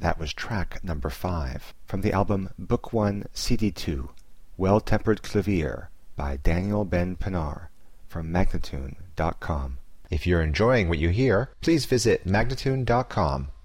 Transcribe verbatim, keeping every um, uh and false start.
That was track number five from the album Book One, C D Two, Well-Tempered Clavier by Daniel Ben Pinar from Magnatune dot com. If you're enjoying what you hear, please visit Magnatune dot com